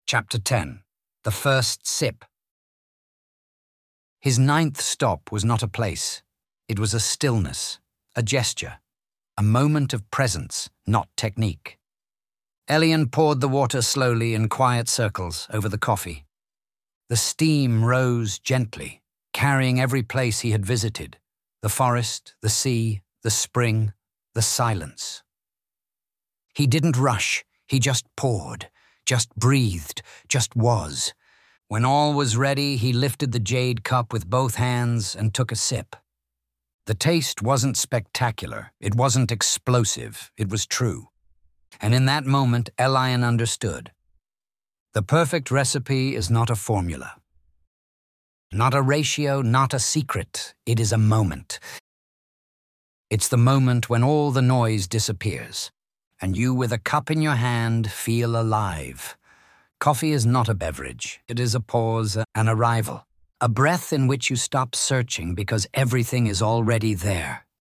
Chapter 10. The First Sip. His ninth stop was not a place. It was a stillness, a gesture, a moment of presence, not technique. Elian poured the water slowly in quiet circles over the coffee. The steam rose gently, carrying every place he had visited, the forest, the sea, the spring, the silence. He didn't rush, he just poured, just breathed, just was. When all was ready, he lifted the jade cup with both hands and took a sip. The taste wasn't spectacular, it wasn't explosive, it was true. And in that moment, Elian understood. The perfect recipe is not a formula. Not a ratio, not a secret, it is a moment. It's the moment when all the noise disappears, and you with a cup in your hand feel alive. Coffee is not a beverage, it is a pause, an arrival, a breath in which you stop searching because everything is already there.